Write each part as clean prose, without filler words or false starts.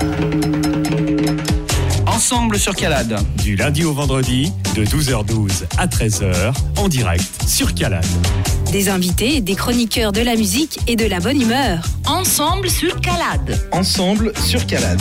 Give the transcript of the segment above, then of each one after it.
Ensemble sur Calade. Du lundi au vendredi, de 12h12 à 13h, en direct sur Calade. Des invités, des chroniqueurs de la musique et de la bonne humeur. Ensemble sur Calade. Ensemble sur Calade.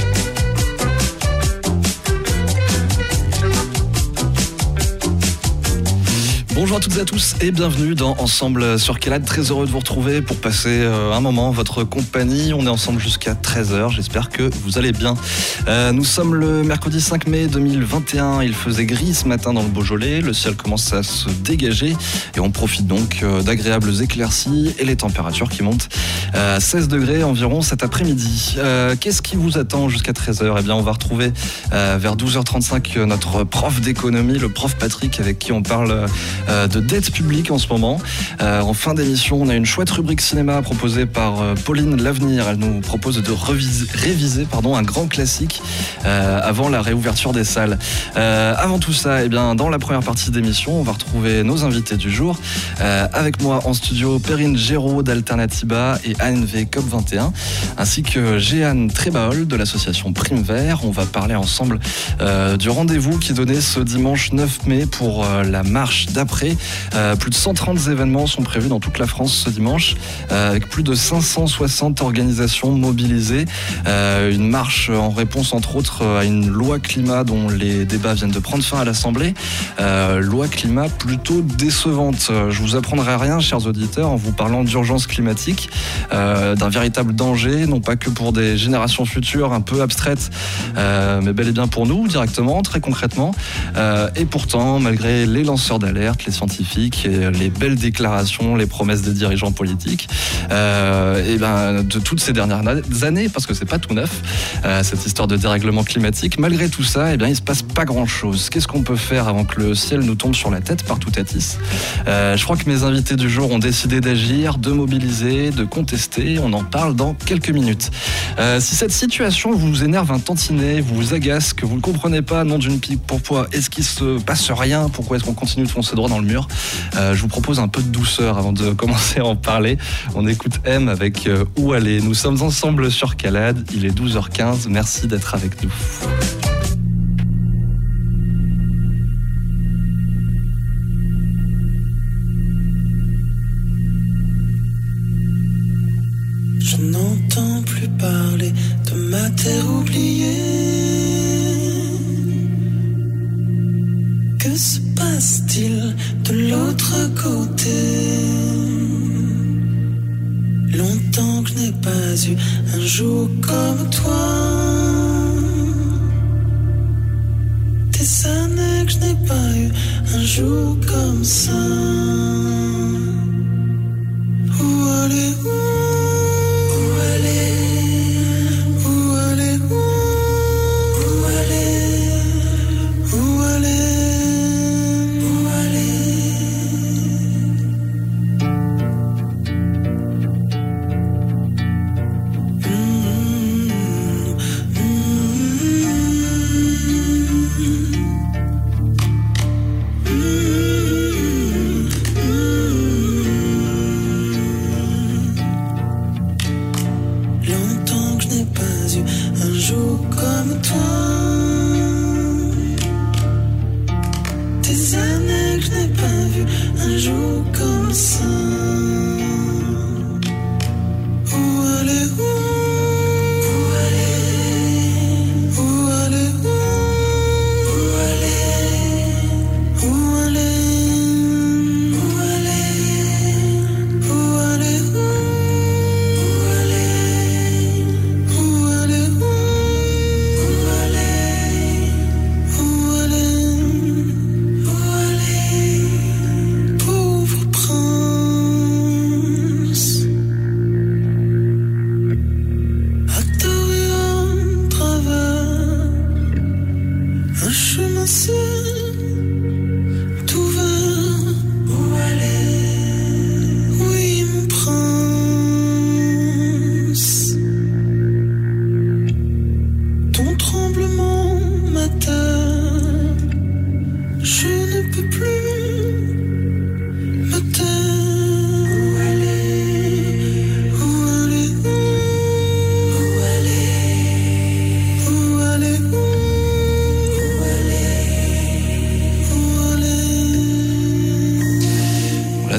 Bonjour à toutes et à tous et bienvenue dans Ensemble sur Calade. Très heureux de vous retrouver pour passer un moment en votre compagnie. On est ensemble jusqu'à 13h. J'espère que vous allez bien. Nous sommes le mercredi 5 mai 2021. Il faisait gris ce matin dans le Beaujolais. Le ciel commence à se dégager et on profite donc d'agréables éclaircies et les températures qui montent à 16 degrés environ cet après-midi. Qu'est-ce qui vous attend jusqu'à 13h ? Eh bien, on va retrouver vers 12h35 notre prof d'économie, le prof Patrick, avec qui on parle de dette publique en ce moment. En fin d'émission, on a une chouette rubrique cinéma proposée par Pauline L'Avenir. Elle nous propose de réviser un grand classique avant la réouverture des salles. Avant tout ça, eh bien, dans la première partie d'émission, on va retrouver nos invités du jour. Avec moi en studio, Perrine Géraud d'Alternativa et ANV COP21, ainsi que Jeanne Trébaol de l'association Prime Vert. On va parler ensemble du rendez-vous qui est donné ce dimanche 9 mai pour la marche d'après. Plus de 130 événements sont prévus dans toute la France ce dimanche, avec plus de 560 organisations mobilisées. Une marche en réponse entre autres à une loi climat dont les débats viennent de prendre fin à l'Assemblée. Loi climat plutôt décevante. Je vous apprendrai rien, chers auditeurs, en vous parlant d'urgence climatique, d'un véritable danger, non pas que pour des générations futures un peu abstraites, mais bel et bien pour nous directement, très concrètement. Et pourtant, malgré les lanceurs d'alerte, les scientifiques et les belles déclarations, les promesses des dirigeants politiques, et ben de toutes ces dernières années, parce que c'est pas tout neuf, cette histoire de dérèglement climatique, malgré tout ça, et bien il se passe pas grand chose. Qu'est-ce qu'on peut faire avant que le ciel nous tombe sur la tête partout à Tis ? Je crois que mes invités du jour ont décidé d'agir, de mobiliser, de contester. On en parle dans quelques minutes. Si cette situation vous énerve un tantinet, vous agace, que vous ne comprenez pas, nom d'une pique, pourquoi est-ce qu'il se passe rien, pourquoi est-ce qu'on continue de foncer droit dans le mur, je vous propose un peu de douceur avant de commencer à en parler. On écoute M avec Où aller. Nous sommes ensemble sur Calade, il est 12h15, merci d'être avec nous. Je n'entends plus parler de ma terre oubliée. Que se passe-t-il de l'autre côté ? Longtemps que je n'ai pas eu un jour comme toi. Des années que je n'ai pas eu un jour comme ça. Où aller, où aller, où aller, où aller, où aller.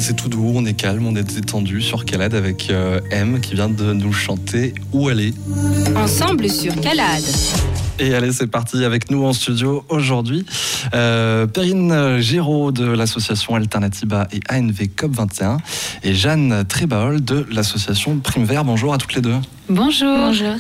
c'est tout doux, on est calme, on est détendu sur Calade avec M qui vient de nous chanter Où aller. Ensemble sur Calade. Et allez, c'est parti avec nous en studio aujourd'hui. Perrine Géraud de l'association Alternatiba et ANV COP21 et Jeanne Trébaol de l'association Prime Vert. Bonjour à toutes les deux. Bonjour. Bonjour.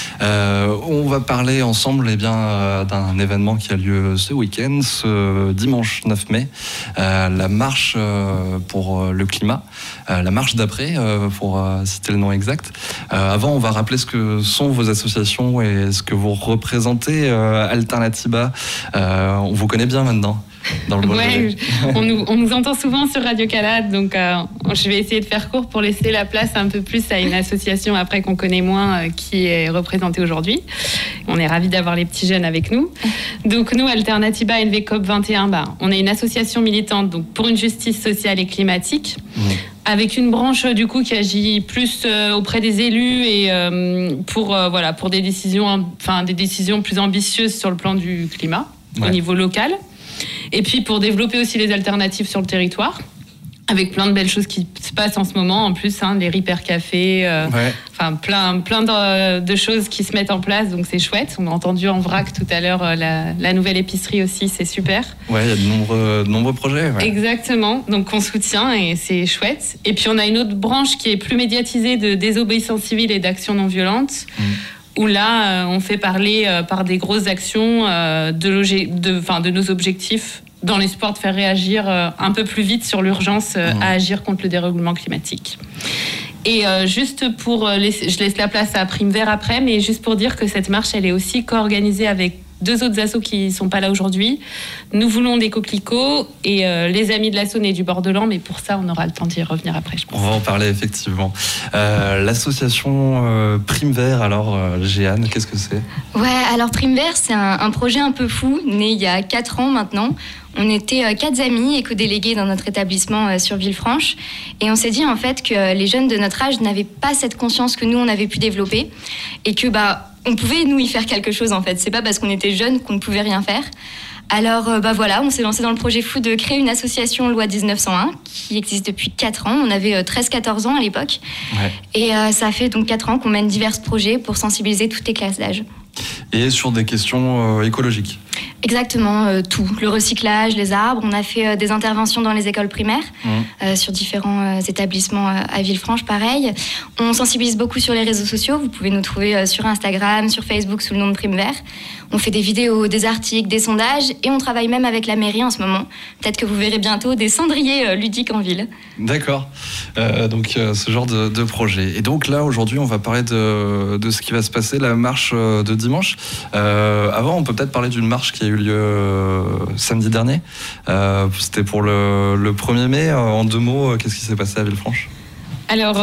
On va parler ensemble d'un événement qui a lieu ce week-end, ce dimanche 9 mai, la marche pour le climat, la marche d'après, pour citer le nom exact. Avant, on va rappeler ce que sont vos associations et ce que vous représentez. Alternatiba, on vous connaît bien maintenant. Ouais, on nous entend souvent sur Radio Calade, donc je vais essayer de faire court pour laisser la place un peu plus à une association après qu'on connaît moins qui est représentée aujourd'hui. On est ravis d'avoir les petits jeunes avec nous. Donc nous, Alternatiba NV COP21, on est une association militante donc, pour une justice sociale et climatique. Avec une branche du coup qui agit plus auprès des élus et pour des décisions plus ambitieuses sur le plan du climat au niveau local. Et puis pour développer aussi les alternatives sur le territoire, avec plein de belles choses qui se passent en ce moment, en plus, les Ripper Café, plein de choses qui se mettent en place, donc c'est chouette. On a entendu en vrac tout à l'heure la nouvelle épicerie aussi, c'est super. Ouais, il y a de nombreux projets. Ouais. Exactement, donc on soutient et c'est chouette. Et puis on a une autre branche qui est plus médiatisée de désobéissance civile et d'action non violente. Où là, on fait parler par des grosses actions de nos objectifs dans l'espoir de faire réagir un peu plus vite sur l'urgence à agir contre le dérèglement climatique. Et juste je laisse la place à Prime Vert après, mais juste pour dire que cette marche, elle est aussi co-organisée avec 2 autres assos qui ne sont pas là aujourd'hui. Nous voulons des coquelicots et les amis de la Saône et du Bordelans, mais pour ça, on aura le temps d'y revenir après, je pense. On va en parler, effectivement. L'association Prime Vert, alors, Jeanne, qu'est-ce que c'est ? Ouais, alors Prime Vert, c'est un projet un peu fou, né il y a 4 ans maintenant. On était 4 amis éco-délégués dans notre établissement sur Villefranche. Et on s'est dit en fait que les jeunes de notre âge n'avaient pas cette conscience que nous, on avait pu développer. Et que on pouvait, nous, y faire quelque chose en fait. C'est pas parce qu'on était jeunes qu'on ne pouvait rien faire. Alors on s'est lancé dans le projet fou de créer une association loi 1901 qui existe depuis 4 ans. On avait 13-14 ans à l'époque. Ouais. Et ça fait donc 4 ans qu'on mène divers projets pour sensibiliser toutes les classes d'âge. Et sur des questions écologiques. Exactement, tout. Le recyclage, les arbres. On a fait des interventions dans les écoles primaires, sur différents établissements à Villefranche, pareil. On sensibilise beaucoup sur les réseaux sociaux. Vous pouvez nous trouver sur Instagram, sur Facebook sous le nom de Prime Vert. On fait des vidéos, des articles, des sondages et on travaille même avec la mairie en ce moment. Peut-être que vous verrez bientôt des cendriers ludiques en ville. D'accord. Donc ce genre de projet. Et donc là, aujourd'hui, on va parler de ce qui va se passer, la marche de dimanche. Avant, on peut peut-être parler d'une marche qui a eu lieu samedi dernier. C'était pour le 1er mai. En 2 mots, qu'est-ce qui s'est passé à Villefranche ? Alors,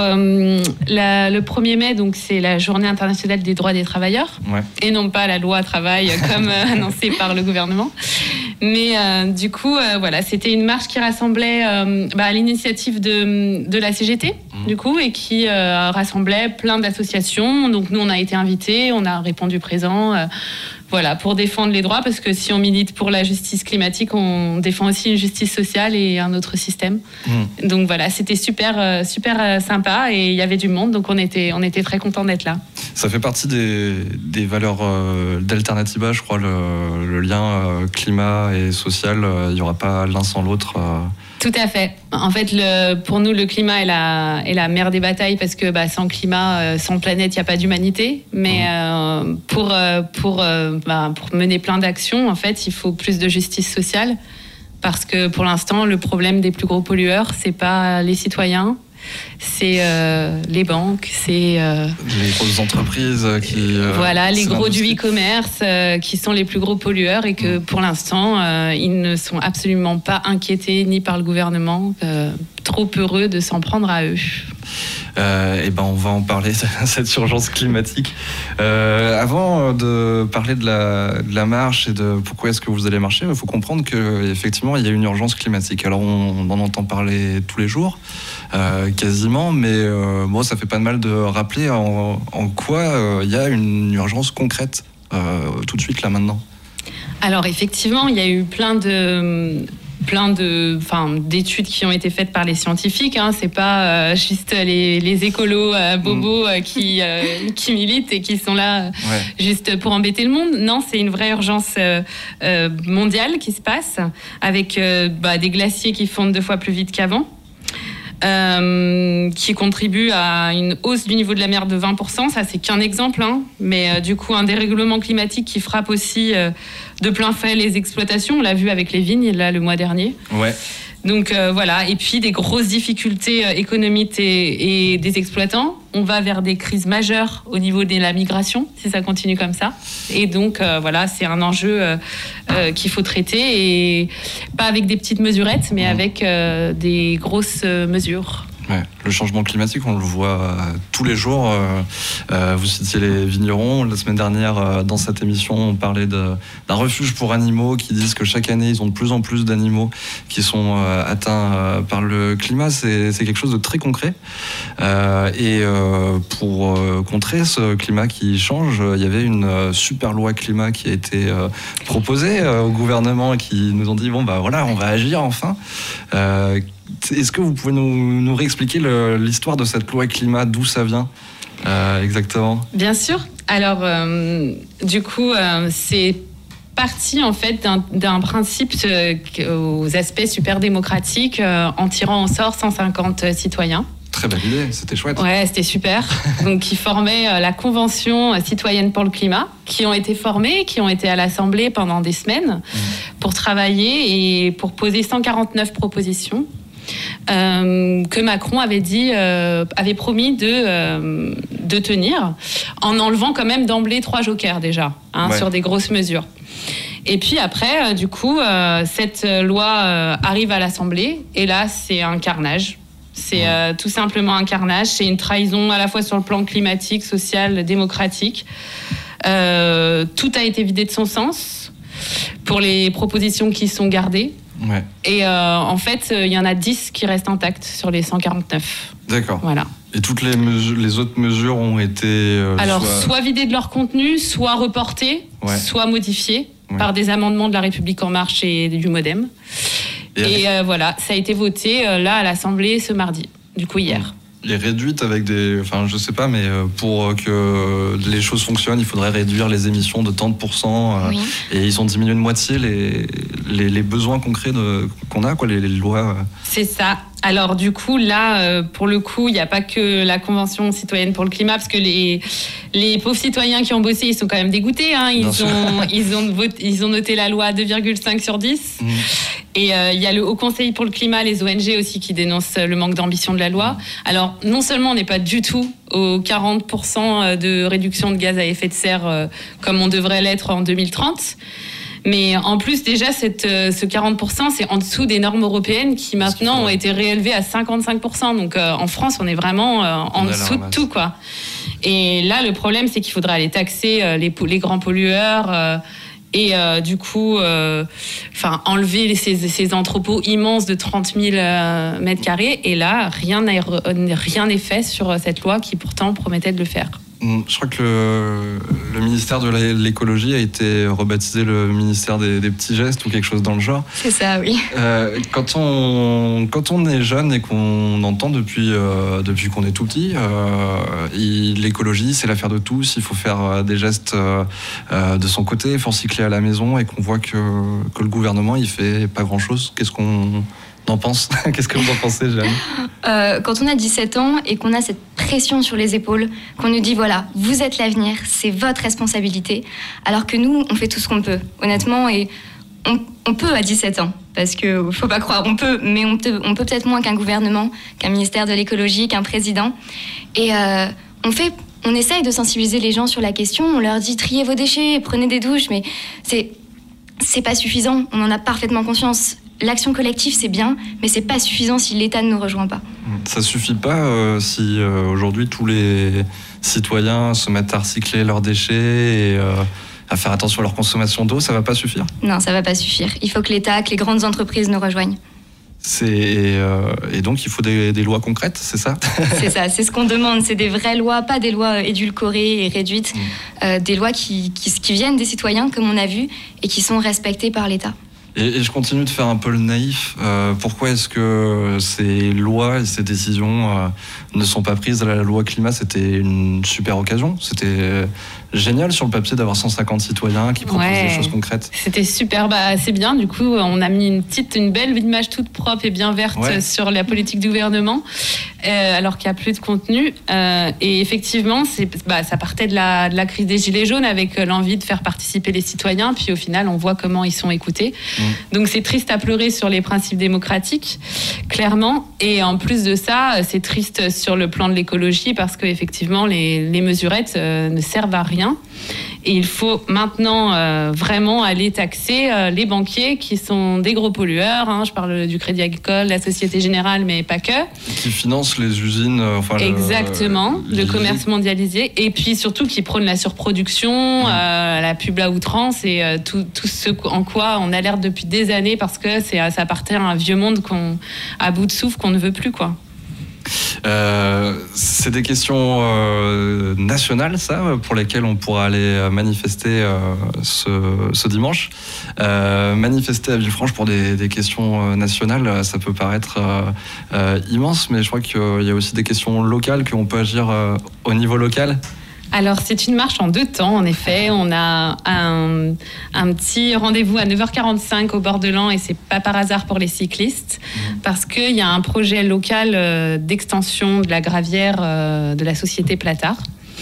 le 1er mai, donc, c'est la journée internationale des droits des travailleurs, et non pas la loi travail comme annoncée par le gouvernement. Mais du coup, c'était une marche qui rassemblait à l'initiative de la CGT, du coup, et qui rassemblait plein d'associations. Donc nous, on a été invités, on a répondu présent. Pour défendre les droits, parce que si on milite pour la justice climatique, on défend aussi une justice sociale et un autre système. Donc c'était super sympa et il y avait du monde, donc on était très contents d'être là. Ça fait partie des valeurs d'Alternatiba, je crois, le lien climat et social, il n'y aura pas l'un sans l'autre. Tout à fait. En fait, pour nous, le climat est la mère des batailles parce que sans climat, sans planète, il n'y a pas d'humanité. Mais pour mener plein d'actions, en fait, il faut plus de justice sociale parce que pour l'instant, le problème des plus gros pollueurs, c'est pas les citoyens. C'est les banques, c'est les grosses entreprises qui les gros du e-commerce qui sont les plus gros pollueurs et que pour l'instant ils ne sont absolument pas inquiétés ni par le gouvernement, trop heureux de s'en prendre à eux. On va en parler de cette urgence climatique. Avant de parler de la marche et de pourquoi est-ce que vous allez marcher, il faut comprendre qu'effectivement il y a une urgence climatique. Alors on en entend parler tous les jours, quasiment, mais ça fait pas de mal de rappeler en quoi il y a une urgence concrète tout de suite là maintenant. Alors effectivement, il y a eu plein plein d'études qui ont été faites par les scientifiques. Hein. C'est pas juste les écolos bobos qui militent et qui sont là juste pour embêter le monde. Non, c'est une vraie urgence mondiale qui se passe avec des glaciers qui fondent 2 fois plus vite qu'avant. Qui contribue à une hausse du niveau de la mer de 20%. Ça, c'est qu'un exemple, hein. Mais du coup, un dérèglement climatique qui frappe aussi de plein fouet les exploitations. On l'a vu avec les vignes, là, le mois dernier. Ouais. Donc voilà, et puis des grosses difficultés économiques et des exploitants. On va vers des crises majeures au niveau de la migration, si ça continue comme ça. Et donc voilà, c'est un enjeu qu'il faut traiter, et pas avec des petites mesurettes, mais avec des grosses mesures. Ouais, le changement climatique, on le voit tous les jours. Vous citiez les vignerons. La semaine dernière, dans cette émission, on parlait d'un refuge pour animaux qui disent que chaque année, ils ont de plus en plus d'animaux qui sont atteints par le climat. C'est quelque chose de très concret. Et pour contrer ce climat qui change, il y avait une super loi climat qui a été proposée au gouvernement, qui nous ont dit, bon, voilà, on va agir enfin. Est-ce que vous pouvez nous réexpliquer l'histoire de cette loi climat, d'où ça vient exactement ? Bien sûr. Alors, du coup, c'est parti en fait d'un principe aux aspects super démocratiques en tirant au sort 150 citoyens. Très belle idée, c'était chouette. Ouais, c'était super. Donc, qui formaient la Convention citoyenne pour le climat, qui ont été formés, qui ont été à l'Assemblée pendant des semaines pour travailler et pour poser 149 propositions. Que Macron avait promis de tenir, en enlevant quand même d'emblée 3 jokers déjà, sur des grosses mesures. Et puis après, du coup, cette loi arrive à l'Assemblée, et là, c'est un carnage. C'est tout simplement un carnage. C'est une trahison à la fois sur le plan climatique, social, démocratique. Tout a été vidé de son sens pour les propositions qui sont gardées. Ouais. Et en fait, il y en a 10 qui restent intactes sur les 149. D'accord. Voilà. Et toutes les autres mesures ont été... soit vidées de leur contenu, soit reportées, soit modifiées par des amendements de La République En Marche et du MoDem. Et voilà, ça a été voté là à l'Assemblée ce mardi, du coup hier. Les réduites avec je sais pas, mais pour que les choses fonctionnent, il faudrait réduire les émissions de tant de %. Et ils ont diminué de moitié les besoins concrets qu'on a, les lois. C'est ça. Alors du coup, là, pour le coup, il n'y a pas que la Convention citoyenne pour le climat, parce que les pauvres citoyens qui ont bossé, ils sont quand même dégoûtés. Hein. Ils ont noté la loi à 2,5 sur 10. Et il y a le Haut Conseil pour le climat, les ONG aussi, qui dénoncent le manque d'ambition de la loi. Alors, non seulement on n'est pas du tout aux 40% de réduction de gaz à effet de serre comme on devrait l'être en 2030, mais en plus, déjà, ce 40%, c'est en dessous des normes européennes qui maintenant ont été réélevées à 55%. Donc, en France, on est vraiment en dessous de tout, quoi. Et là, le problème, c'est qu'il faudra aller taxer les grands pollueurs et du coup, enlever ces entrepôts immenses de 30 000 mètres carrés. Et là, rien n'est fait sur cette loi qui pourtant promettait de le faire. Je crois que le ministère de l'écologie a été rebaptisé le ministère des petits gestes ou quelque chose dans le genre. C'est ça, oui. Quand on est jeune et qu'on entend depuis qu'on est tout petit, l'écologie, c'est l'affaire de tous. Il faut faire des gestes de son côté, il faut recycler à la maison, et qu'on voit que le gouvernement, il fait pas grand-chose. Qu'est-ce qu'on en pense ? Qu'est-ce que vous en pensez, Jeanne ? Quand on a 17 ans et qu'on a cette pression sur les épaules, qu'on nous dit voilà, vous êtes l'avenir, c'est votre responsabilité, alors que nous, on fait tout ce qu'on peut, honnêtement, et on peut à 17 ans, parce que faut pas croire, on peut, mais on peut peut-être moins qu'un gouvernement, qu'un ministère de l'écologie, qu'un président, et on essaye de sensibiliser les gens sur la question, on leur dit triez vos déchets, prenez des douches, mais c'est pas suffisant, on en a parfaitement conscience. L'action collective, c'est bien, mais c'est pas suffisant si l'État ne nous rejoint pas. Ça suffit pas si aujourd'hui tous les citoyens se mettent à recycler leurs déchets et à faire attention à leur consommation d'eau, ça va pas suffire ? Non, ça va pas suffire. Il faut que l'État, que les grandes entreprises nous rejoignent. Et donc il faut des lois concrètes, c'est ça ? C'est ça, c'est ce qu'on demande, c'est des vraies lois, pas des lois édulcorées et réduites, des lois qui viennent des citoyens, comme on a vu, et qui sont respectées par l'État. Et je continue de faire un peu le naïf. Pourquoi est-ce que ces lois et ces décisions ne sont pas prises? La loi climat, c'était une super occasion. C'était génial sur le papier d'avoir 150 citoyens qui proposent des choses concrètes. C'était super, c'est bien. Du coup, on a mis une belle image toute propre et bien verte sur la politique du gouvernement, alors qu'il n'y a plus de contenu. Et effectivement, ça partait de la crise des Gilets jaunes avec l'envie de faire participer les citoyens. Puis au final, on voit comment ils sont écoutés. Donc c'est triste à pleurer sur les principes démocratiques, clairement. Et en plus de ça, c'est triste sur le plan de l'écologie parce qu'effectivement, les mesurettes ne servent à rien. Et il faut maintenant vraiment aller taxer les banquiers qui sont des gros pollueurs. Je parle du Crédit Agricole, la Société Générale, mais pas que. Qui financent les usines. Exactement, le commerce mondialisé. Et puis surtout qui prônent la surproduction, la pub à outrance et tout ce en quoi on alerte depuis des années parce que ça appartient à un vieux monde à bout de souffle qu'on ne veut plus, quoi. C'est des questions nationales, ça, pour lesquelles on pourra aller manifester ce dimanche. Manifester à Villefranche pour des questions nationales, ça peut paraître immense, mais je crois qu'il y a aussi des questions locales, qu'on peut agir au niveau local. Alors, c'est une marche en 2 temps, en effet. On a un petit rendez-vous à 9h45 au bord de l'An et c'est pas par hasard pour les cyclistes parce qu'il y a un projet local d'extension de la gravière de la société Platard.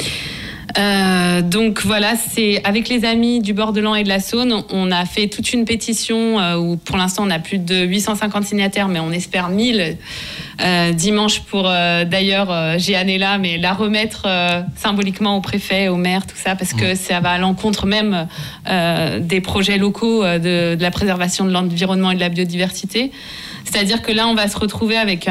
Donc voilà, c'est avec les amis du bord de l'An et de la Saône, on a fait toute une pétition où pour l'instant on a plus de 850 signataires, mais on espère 1000 dimanche pour d'ailleurs Jeanne est là, mais la remettre symboliquement au préfet, au maire, tout ça, parce que ça va à l'encontre même des projets locaux de la préservation de l'environnement et de la biodiversité. C'est-à-dire que là on va se retrouver avec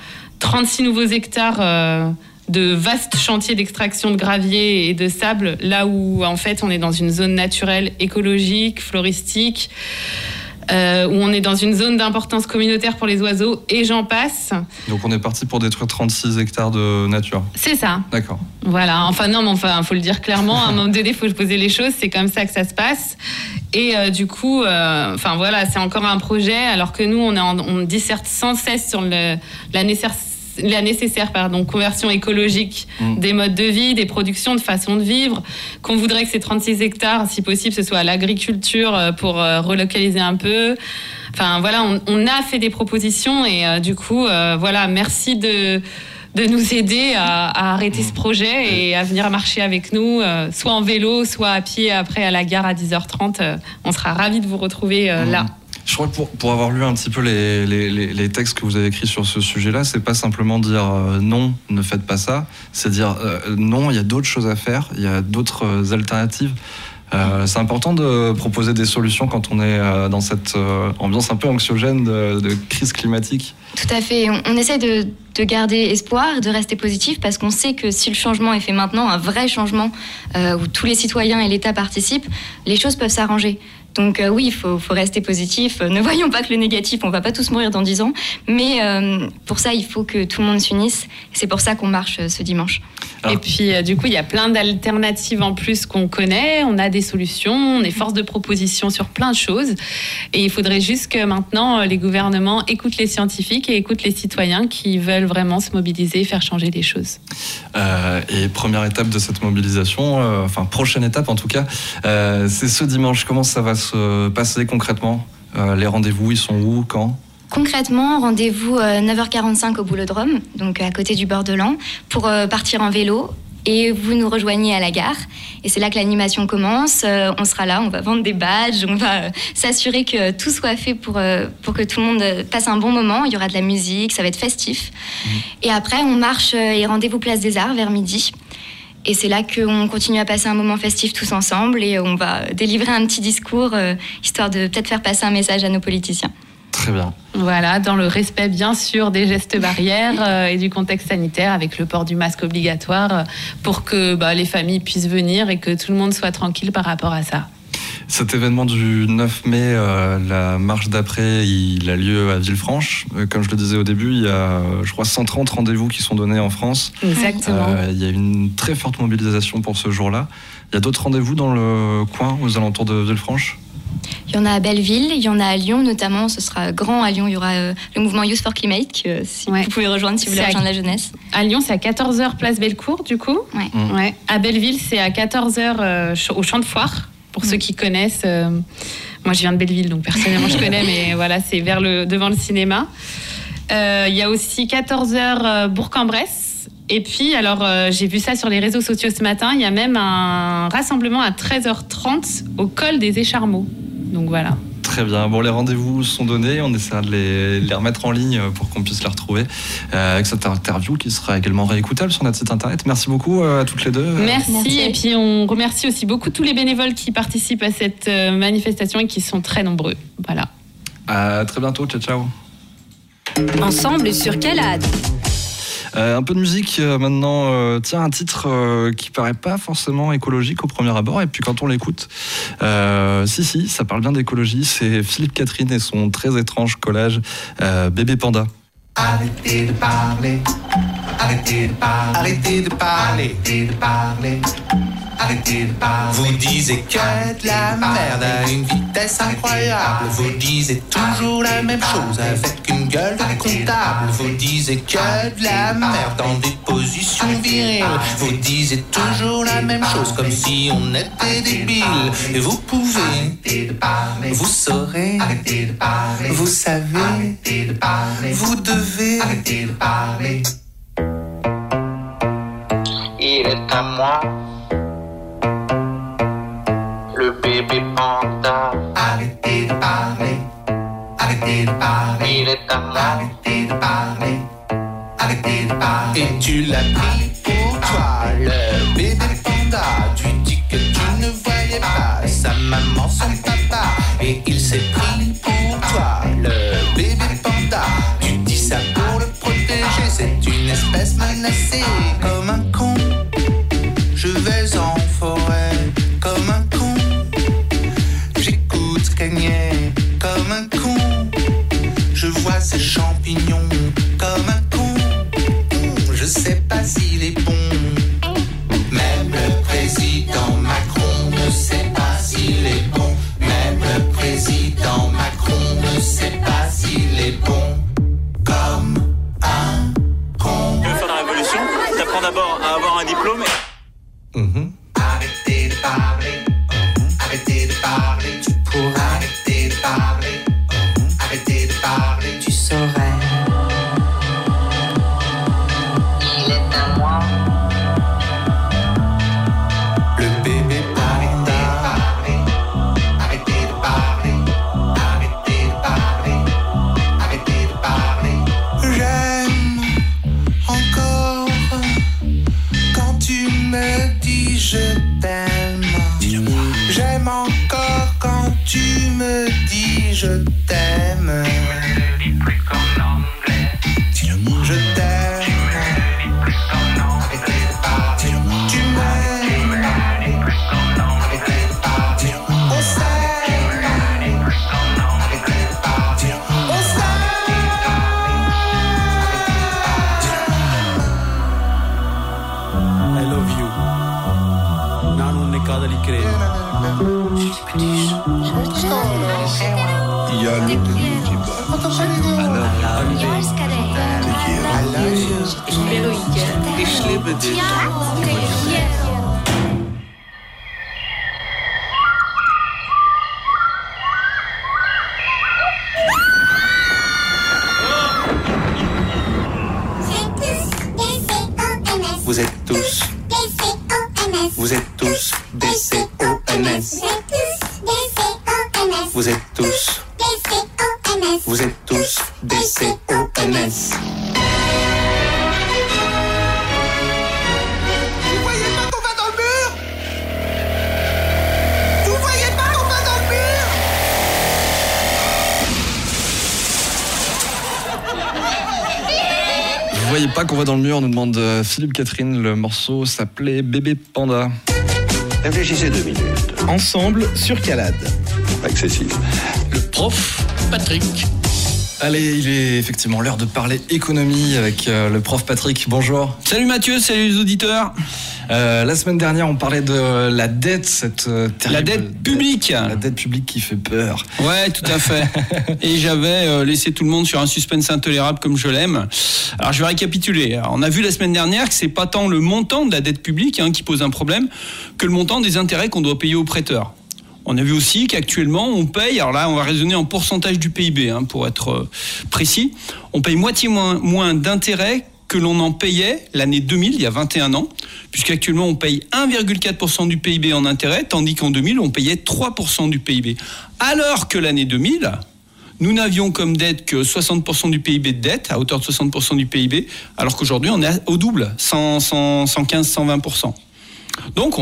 36 nouveaux hectares de vastes chantiers d'extraction de gravier et de sable, là où en fait on est dans une zone naturelle, écologique, floristique, où on est dans une zone d'importance communautaire pour les oiseaux, et j'en passe. Donc on est parti pour détruire 36 hectares de nature. C'est ça. D'accord. Voilà, faut le dire clairement, à un moment donné, il faut poser les choses, c'est comme ça que ça se passe. Et du coup, c'est encore un projet, alors que nous, on disserte sans cesse sur la nécessaire conversion écologique des modes de vie, des productions, de façon de vivre, qu'on voudrait que ces 36 hectares, si possible, ce soit à l'agriculture pour relocaliser un peu. Enfin voilà, on a fait des propositions et du coup, merci de nous aider à arrêter ce projet et à venir marcher avec nous, soit en vélo, soit à pied après à la gare à 10h30. On sera ravis de vous retrouver là. Je crois que pour avoir lu un petit peu les textes que vous avez écrits sur ce sujet-là, c'est pas simplement dire non, ne faites pas ça, c'est dire non, il y a d'autres choses à faire, il y a d'autres alternatives. C'est important de proposer des solutions quand on est dans cette ambiance un peu anxiogène de crise climatique. Tout à fait. On essaie de garder espoir, de rester positif, parce qu'on sait que si le changement est fait maintenant, un vrai changement où tous les citoyens et l'État participent, les choses peuvent s'arranger. Donc oui, il faut rester positif. Ne voyons pas que le négatif, on ne va pas tous mourir dans 10 ans. Mais pour ça, il faut que tout le monde s'unisse. C'est pour ça qu'on marche ce dimanche. Et puis, du coup, il y a plein d'alternatives en plus qu'on connaît. On a des solutions, on est force de proposition sur plein de choses. Et il faudrait juste que maintenant, les gouvernements écoutent les scientifiques et écoutent les citoyens qui veulent vraiment se mobiliser et faire changer les choses. Et première étape de cette mobilisation, prochaine étape en tout cas, c'est ce dimanche. Comment ça va se passer concrètement ? Les rendez-vous, ils sont où, quand ? Concrètement, rendez-vous 9h45 au Boulodrome, donc à côté du bord de l'An, pour partir en vélo. Et vous nous rejoignez à la gare. Et c'est là que l'animation commence. On sera là, on va vendre des badges, on va s'assurer que tout soit fait pour que tout le monde passe un bon moment. Il y aura de la musique, ça va être festif. Et après, on marche et rendez-vous Place des Arts vers midi. Et c'est là qu'on continue à passer un moment festif tous ensemble et on va délivrer un petit discours, histoire de peut-être faire passer un message à nos politiciens. Très bien. Voilà, dans le respect bien sûr des gestes barrières et du contexte sanitaire, avec le port du masque obligatoire pour que les familles puissent venir et que tout le monde soit tranquille par rapport à ça. Cet événement du 9 mai, la marche d'après, il a lieu à Villefranche. Comme je le disais au début, il y a, je crois, 130 rendez-vous qui sont donnés en France. Exactement. Il y a une très forte mobilisation pour ce jour-là. Il y a d'autres rendez-vous dans le coin, aux alentours de Villefranche ? Il Il y en a à Belleville, il y en a à Lyon notamment, ce sera grand à Lyon, il y aura le mouvement Youth for Climate, que vous pouvez rejoindre si vous voulez rejoindre la jeunesse. À Lyon, c'est à 14h place Bellecour du coup. Ouais. À Belleville, c'est à 14h au Champ de Foire, pour ceux qui connaissent. Moi, je viens de Belleville, donc personnellement, je connais, mais voilà, c'est devant le cinéma. Il y a aussi 14h Bourg-en-Bresse. Et puis, alors, j'ai vu ça sur les réseaux sociaux ce matin, il y a même un rassemblement à 13h30 au col des Écharmeaux. Donc voilà. Très bien. Bon, les rendez-vous sont donnés. On essaiera de les remettre en ligne pour qu'on puisse les retrouver avec cette interview qui sera également réécoutable sur notre site internet. Merci beaucoup à toutes les deux. Merci. Et puis, on remercie aussi beaucoup tous les bénévoles qui participent à cette manifestation et qui sont très nombreux. Voilà. À très bientôt. Ciao, ciao. Ensemble sur Calade. Un peu de musique maintenant. Tiens, un titre qui paraît pas forcément écologique au premier abord, et puis quand on l'écoute, si, ça parle bien d'écologie. C'est Philippe Catherine et son très étrange collage Bébé Panda. Arrêtez de parler, arrêtez de parler, arrêtez de parler, arrêtez de parler. Arrêtez de parler. Vous disiez que de la merde à une vitesse incroyable. Vous disiez toujours la même chose avec une gueule de comptable. Vous disiez que de la merde dans des positions viriles. Vous disiez toujours la même chose comme si on était débiles. Et vous pouvez, vous saurez, vous savez, vous devez arrêter de parler. Il est à moi, le bébé panda. Arrêtez de parler, arrêtez de parler. Il est à moi, arrêtez de parler, arrêtez de parler. Et tu l'as pris pour toi, le bébé panda. Tu dis que tu ne voyais pas sa maman, son papa. Et il s'est pris pour toi, le bébé panda. Tu dis ça pour le protéger, c'est une espèce menacée. Comme un con, je vais en forêt. Comme un con, j'écoute Kanye. Comme un con, je vois ces champignons. Comme un con, je sais pas s'il est bon. Même le président Macron ne sait pas s'il est bon. Même le président Macron ne sait pas s'il est bon. Comme un con. Tu veux faire la révolution? T'apprends d'abord à avoir un diplôme. Arrêtez de parler, arrêtez de parler, tu pourras arrêter de parler, arrêtez de parler, tu saurais. Il est à moi, le bébé panda. Arrêtez de parler, arrêtez de parler, arrêtez de parler. J'aime encore quand tu me dis je t'aime. J'aime encore quand tu me dis je t'aime. Je t'aime. Arrêtez de parler. Tu m'aimes. Arrêtez de parler. On s'aime. Arrêtez de parler. On s'aime. I love you. ನಾನು ನಿನ್ನ ಕಾದಲಿக்கிறೇನೆ. Vous êtes tous Vous êtes tous DCOMS. Vous êtes tous Vous êtes tous DCOMS. Vous voyez pas qu'on va dans le mur? Vous voyez pas qu'on va dans le mur? Vous voyez pas qu'on va dans le mur, nous demande Philippe Catherine. Le morceau s'appelait Bébé Panda. Réfléchissez 2 minutes. Ensemble sur Calade. Excessif. Le prof Patrick. Allez, il est effectivement l'heure de parler économie avec le prof Patrick. Bonjour. Salut Mathieu, salut les auditeurs. La semaine dernière, on parlait de la dette, cette terrible... La dette publique. La dette publique qui fait peur. Ouais, tout à fait. Et j'avais laissé tout le monde sur un suspense intolérable comme je l'aime. Alors je vais récapituler. Alors, on a vu la semaine dernière que c'est pas tant le montant de la dette publique qui pose un problème que le montant des intérêts qu'on doit payer aux prêteurs. On a vu aussi qu'actuellement, on paye, alors là, on va raisonner en pourcentage du PIB, pour être précis, on paye moitié moins d'intérêts que l'on en payait l'année 2000, il y a 21 ans, puisqu'actuellement, on paye 1,4% du PIB en intérêts, tandis qu'en 2000, on payait 3% du PIB. Alors que l'année 2000, nous n'avions comme dette que 60% du PIB de dette, à hauteur de 60% du PIB, alors qu'aujourd'hui, on est au double, 115, 120%. Donc,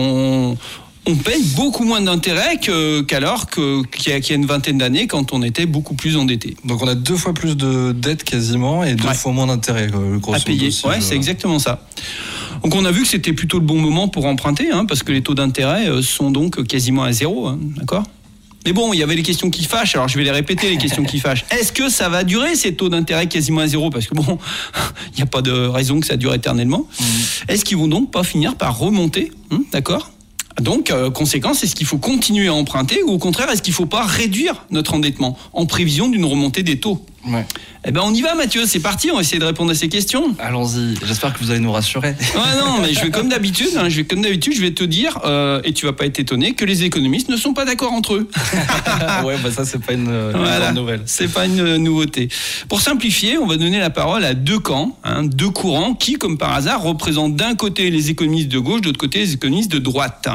on paye beaucoup moins d'intérêts qu'alors qu'il y a une vingtaine d'années, quand on était beaucoup plus endetté. Donc on a 2 fois plus de dettes quasiment et 2 fois moins d'intérêts à payer. C'est exactement ça. Donc on a vu que c'était plutôt le bon moment pour emprunter, parce que les taux d'intérêt sont donc quasiment à zéro, d'accord ? Mais bon, il y avait les questions qui fâchent, alors je vais les répéter, les questions qui fâchent. Est-ce que ça va durer, ces taux d'intérêt quasiment à zéro ? Parce que bon, il n'y a pas de raison que ça dure éternellement. Est-ce qu'ils vont donc pas finir par remonter, d'accord ? Donc, conséquence, est-ce qu'il faut continuer à emprunter ou au contraire, est-ce qu'il ne faut pas réduire notre endettement en prévision d'une remontée des taux ? Ouais. Eh ben, on y va, Mathieu, c'est parti, on va essayer de répondre à ces questions. Allons-y, j'espère que vous allez nous rassurer. Ouais, non, mais je vais comme d'habitude, je vais te dire, et tu vas pas être étonné, que les économistes ne sont pas d'accord entre eux. Ouais, ça, c'est pas une bonne nouvelle. C'est pas une nouveauté. Pour simplifier, on va donner la parole à 2 camps, 2 courants qui, comme par hasard, représentent d'un côté les économistes de gauche, de l'autre côté les économistes de droite.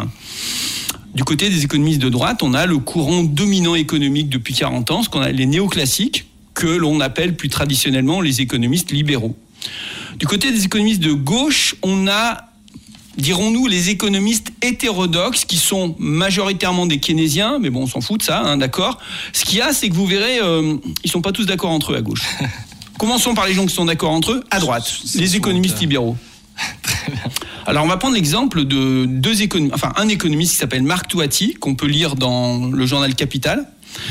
Du côté des économistes de droite, on a le courant dominant économique depuis 40 ans, ce qu'on a les néoclassiques, que l'on appelle plus traditionnellement les économistes libéraux. Du côté des économistes de gauche, on a, dirons-nous, les économistes hétérodoxes qui sont majoritairement des keynésiens, mais bon, on s'en fout de ça, d'accord. Ce qu'il y a, c'est que vous verrez, ils sont pas tous d'accord entre eux à gauche. Commençons par les gens qui sont d'accord entre eux, à droite, les économistes libéraux. Très bien. Alors on va prendre l'exemple de un économiste qui s'appelle Marc Toiti, qu'on peut lire dans le journal Capital,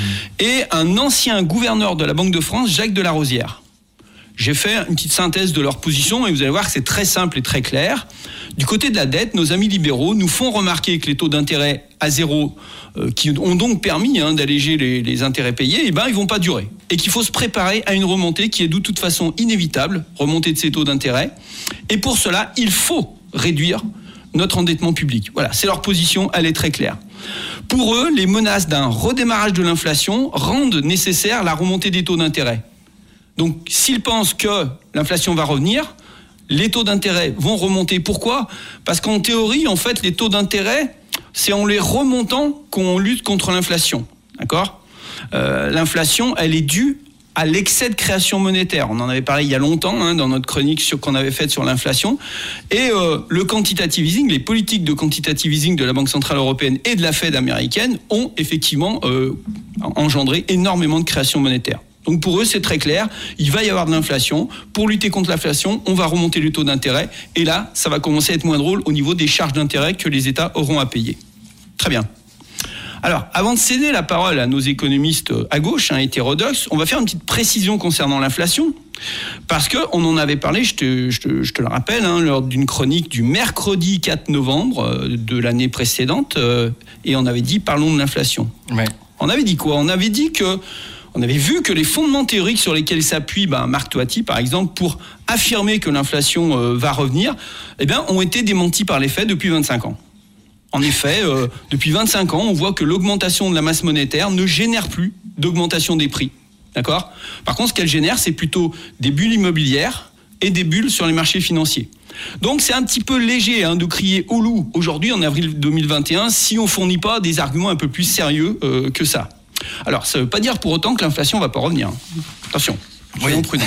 et un ancien gouverneur de la Banque de France, Jacques Delarosière. J'ai fait une petite synthèse de leur position et vous allez voir que c'est très simple et très clair. Du côté de la dette, nos amis libéraux nous font remarquer que les taux d'intérêt à zéro, qui ont donc permis d'alléger les intérêts payés, ils vont pas durer. Et qu'il faut se préparer à une remontée qui est de toute façon inévitable, remontée de ces taux d'intérêt. Et pour cela, il faut réduire notre endettement public. Voilà, c'est leur position, elle est très claire. Pour eux, les menaces d'un redémarrage de l'inflation rendent nécessaire la remontée des taux d'intérêt. Donc, s'ils pensent que l'inflation va revenir, les taux d'intérêt vont remonter. Pourquoi ? Parce qu'en théorie, en fait, les taux d'intérêt, c'est en les remontant qu'on lutte contre l'inflation. D'accord ? L'inflation, elle est due à l'excès de création monétaire. On en avait parlé il y a longtemps dans notre chronique qu'on avait faite sur l'inflation. Et le quantitative easing, les politiques de quantitative easing de la Banque Centrale Européenne et de la Fed américaine ont effectivement engendré énormément de création monétaire. Donc pour eux, c'est très clair, il va y avoir de l'inflation. Pour lutter contre l'inflation, on va remonter le taux d'intérêt. Et là, ça va commencer à être moins drôle au niveau des charges d'intérêt que les États auront à payer. Très bien. Alors, avant de céder la parole à nos économistes à gauche, hétérodoxes, on va faire une petite précision concernant l'inflation. Parce qu'on en avait parlé, je te le rappelle, lors d'une chronique du mercredi 4 novembre de l'année précédente. Et on avait dit, parlons de l'inflation. Ouais. On avait dit quoi ? On avait dit que... On avait vu que les fondements théoriques sur lesquels s'appuie Marc Toiti, par exemple, pour affirmer que l'inflation va revenir, ont été démentis par les faits depuis 25 ans. En effet, depuis 25 ans, on voit que l'augmentation de la masse monétaire ne génère plus d'augmentation des prix. D'accord ? Par contre, ce qu'elle génère, c'est plutôt des bulles immobilières et des bulles sur les marchés financiers. Donc c'est un petit peu léger de crier au loup aujourd'hui, en avril 2021, si on ne fournit pas des arguments un peu plus sérieux que ça. Alors, ça ne veut pas dire pour autant que l'inflation ne va pas revenir. Attention, soyons prudents.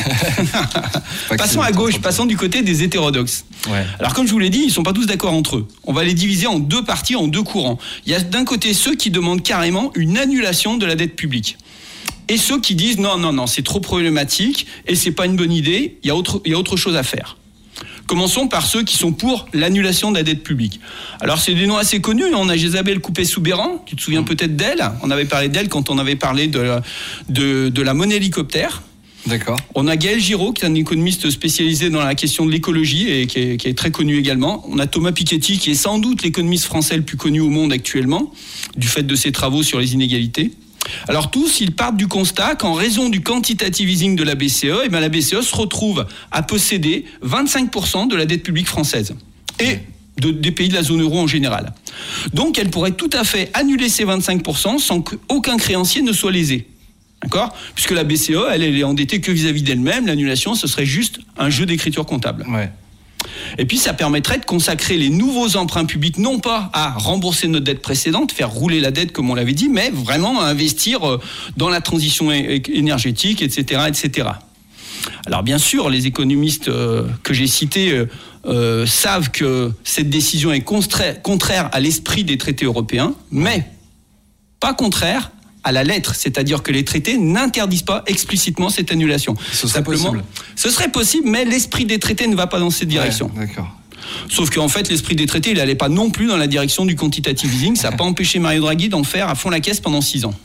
Passons à gauche, passons du côté des hétérodoxes. Ouais. Alors, comme je vous l'ai dit, ils ne sont pas tous d'accord entre eux. On va les diviser en 2 parties, en 2 courants. Il y a d'un côté ceux qui demandent carrément une annulation de la dette publique. Et ceux qui disent non, c'est trop problématique et ce n'est pas une bonne idée, il y a autre chose à faire. Commençons par ceux qui sont pour l'annulation de la dette publique. Alors, c'est des noms assez connus. On a Jésabel Coupé-Soubeyran, tu te souviens peut-être d'elle. On avait parlé d'elle quand on avait parlé de la monnaie hélicoptère. D'accord. On a Gaël Giraud, qui est un économiste spécialisé dans la question de l'écologie et qui est très connu également. On a Thomas Piketty, qui est sans doute l'économiste français le plus connu au monde actuellement, du fait de ses travaux sur les inégalités. Alors tous, ils partent du constat qu'en raison du quantitative easing de la BCE, la BCE se retrouve à posséder 25% de la dette publique française et des pays de la zone euro en général. Donc elle pourrait tout à fait annuler ces 25% sans qu'aucun créancier ne soit lésé. D'accord ? Puisque la BCE, elle est endettée que vis-à-vis d'elle-même, l'annulation, ce serait juste un jeu d'écriture comptable. Ouais. Et puis ça permettrait de consacrer les nouveaux emprunts publics, non pas à rembourser notre dette précédente, faire rouler la dette comme on l'avait dit, mais vraiment à investir dans la transition énergétique, etc., etc. Alors bien sûr, les économistes que j'ai cités savent que cette décision est contraire à l'esprit des traités européens, mais pas contraire à la lettre, c'est-à-dire que les traités n'interdisent pas explicitement cette annulation. Ce serait possible. Ce serait possible, mais l'esprit des traités ne va pas dans cette direction. Ouais, d'accord. Sauf qu'en fait, l'esprit des traités, il n'allait pas non plus dans la direction du quantitative easing. Ça n'a pas empêché Mario Draghi d'en faire à fond la caisse pendant 6 ans.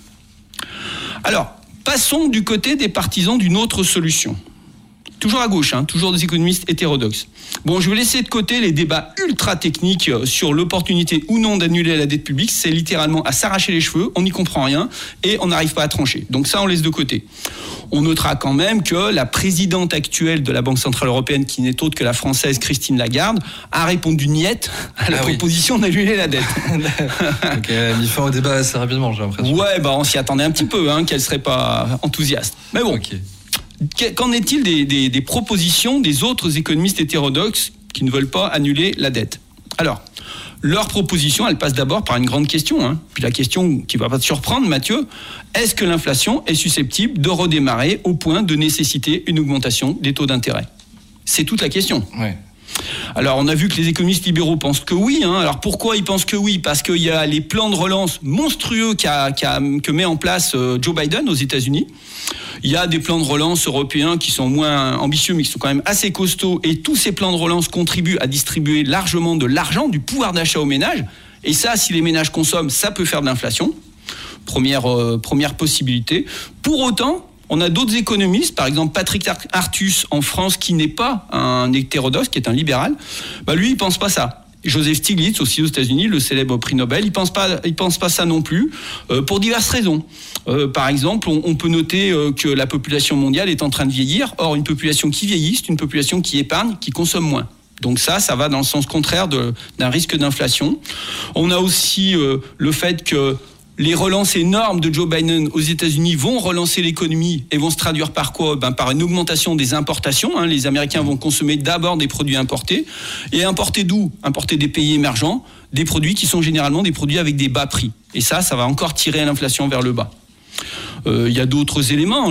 Alors, passons du côté des partisans d'une autre solution. Toujours à gauche, toujours des économistes hétérodoxes. Bon, je vais laisser de côté les débats ultra techniques sur l'opportunité ou non d'annuler la dette publique. C'est littéralement à s'arracher les cheveux, on n'y comprend rien et on n'arrive pas à trancher. Donc ça, on laisse de côté. On notera quand même que la présidente actuelle de la Banque Centrale Européenne, qui n'est autre que la Française Christine Lagarde, a répondu niette à la proposition d'annuler la dette. Donc elle a mis fin au débat assez rapidement, j'ai l'impression. Ouais, on s'y attendait un petit peu, qu'elle ne serait pas enthousiaste. Mais bon. Okay. Qu'en est-il des propositions des autres économistes hétérodoxes qui ne veulent pas annuler la dette ? Alors, leur proposition, elle passe d'abord par une grande question. Puis la question qui ne va pas te surprendre, Mathieu, est-ce que l'inflation est susceptible de redémarrer au point de nécessiter une augmentation des taux d'intérêt ? C'est toute la question. Ouais. Alors, on a vu que les économistes libéraux pensent que oui. Alors, pourquoi ils pensent que oui ? Parce qu'il y a les plans de relance monstrueux que met en place Joe Biden aux États-Unis. Il y a des plans de relance européens qui sont moins ambitieux, mais qui sont quand même assez costauds. Et tous ces plans de relance contribuent à distribuer largement de l'argent, du pouvoir d'achat aux ménages. Et ça, si les ménages consomment, ça peut faire de l'inflation. Première possibilité. Pour autant, on a d'autres économistes, par exemple Patrick Artus en France, qui n'est pas un hétérodoxe, qui est un libéral. Lui, il pense pas ça. Joseph Stiglitz, aussi aux États-Unis, le célèbre prix Nobel, il pense pas ça non plus, pour diverses raisons. Par exemple, on peut noter que la population mondiale est en train de vieillir. Or, une population qui vieillit, c'est une population qui épargne, qui consomme moins. Donc ça va dans le sens contraire d'un risque d'inflation. On a aussi le fait que les relances énormes de Joe Biden aux États-Unis vont relancer l'économie et vont se traduire par quoi ? Par une augmentation des importations. Les Américains vont consommer d'abord des produits importés. Et importer d'où ? Importer des pays émergents, des produits qui sont généralement des produits avec des bas prix. Et ça va encore tirer l'inflation vers le bas. Il y a d'autres éléments.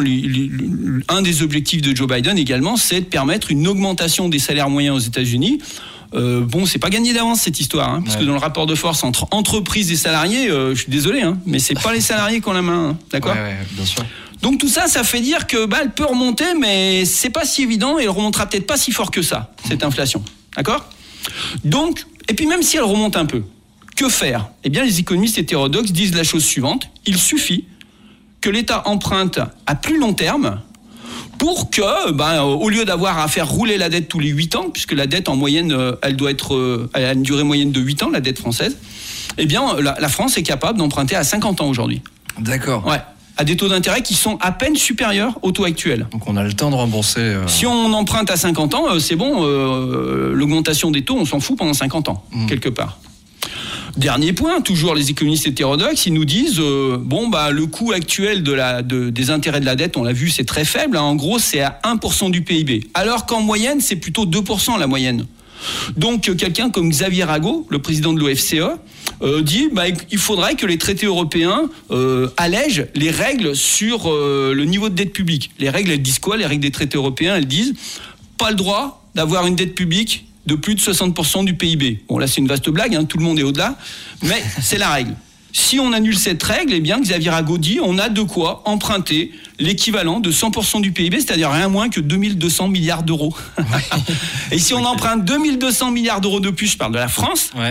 Un des objectifs de Joe Biden également, c'est de permettre une augmentation des salaires moyens aux États-Unis. C'est pas gagné d'avance cette histoire, parce que dans le rapport de force entre entreprises et salariés, je suis désolé, mais c'est pas les salariés qui ont la main, d'accord ? Ouais, bien sûr. Donc tout ça fait dire que elle peut remonter, mais c'est pas si évident et elle remontera peut-être pas si fort que ça, cette inflation, d'accord ? Donc, et puis même si elle remonte un peu, que faire ? Eh bien, les économistes hétérodoxes disent la chose suivante : il suffit que l'État emprunte à plus long terme pour que, au lieu d'avoir à faire rouler la dette tous les 8 ans, puisque la dette en moyenne, elle a une durée moyenne de 8 ans, la dette française, eh bien la France est capable d'emprunter à 50 ans aujourd'hui. D'accord. Ouais, à des taux d'intérêt qui sont à peine supérieurs aux taux actuels. Donc on a le temps de rembourser. Si on emprunte à 50 ans, c'est bon, l'augmentation des taux, on s'en fout pendant 50 ans, quelque part. Dernier point, toujours les économistes hétérodoxes, ils nous disent le coût actuel des intérêts de la dette, on l'a vu, c'est très faible. En gros, c'est à 1% du PIB. Alors qu'en moyenne, c'est plutôt 2% la moyenne. Donc, quelqu'un comme Xavier Rago, le président de l'OFCE, dit il faudrait que les traités européens allègent les règles sur le niveau de dette publique. Les règles, elles disent quoi ? Les règles des traités européens, elles disent pas le droit d'avoir une dette publique de plus de 60% du PIB. Bon, là, c'est une vaste blague, tout le monde est au-delà, mais c'est la règle. Si on annule cette règle, eh bien, Xavier Rago dit, on a de quoi emprunter l'équivalent de 100% du PIB, c'est-à-dire rien moins que 2200 milliards d'euros. Et si on emprunte 2200 milliards d'euros de plus, je parle de la France,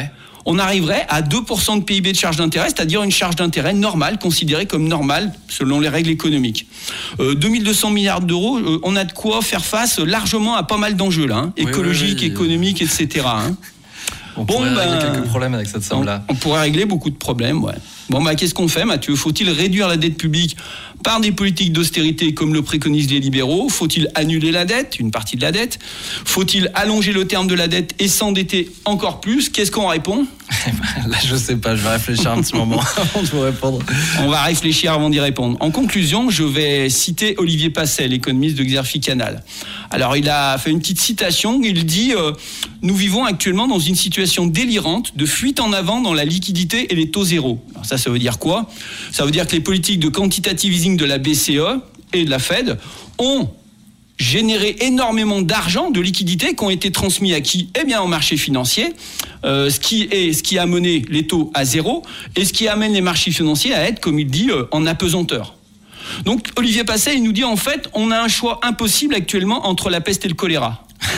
on arriverait à 2% de PIB de charge d'intérêt, c'est-à-dire une charge d'intérêt normale, considérée comme normale selon les règles économiques. 2200 milliards d'euros, on a de quoi faire face largement à pas mal d'enjeux là, écologiques, économiques, etc. On pourrait régler quelques problèmes avec cette somme-là. On pourrait régler beaucoup de problèmes, ouais. Bon, qu'est-ce qu'on fait, Mathieu ? Faut-il réduire la dette publique par des politiques d'austérité comme le préconisent les libéraux ? Faut-il annuler la dette, une partie de la dette ? Faut-il allonger le terme de la dette et s'endetter encore plus ? Qu'est-ce qu'on répond ? Là, je sais pas, je vais réfléchir un petit moment avant de vous répondre. On va réfléchir avant d'y répondre. En conclusion, je vais citer Olivier Passet, l'économiste de Xerfi Canal. Alors, il a fait une petite citation. Il dit « Nous vivons actuellement dans une situation délirante de fuite en avant dans la liquidité et les taux zéro. » Alors ça veut dire quoi ? Ça veut dire que les politiques de quantitative easing de la BCE et de la Fed ont généré énormément d'argent, de liquidités qui ont été transmis à qui ? Eh bien, au marché financier, ce qui a mené les taux à zéro et ce qui amène les marchés financiers à être, comme il dit, en apesanteur. Donc, Olivier Passet, il nous dit en fait, on a un choix impossible actuellement entre la peste et le choléra.